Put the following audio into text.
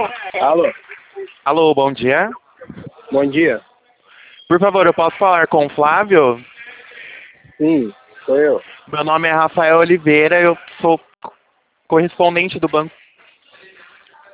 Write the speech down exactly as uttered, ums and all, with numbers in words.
Alô, Alô, bom dia. bom dia. Por favor, eu posso falar com o Flávio? Sim, sou eu. Meu nome é Rafael Oliveira, eu sou correspondente do Banco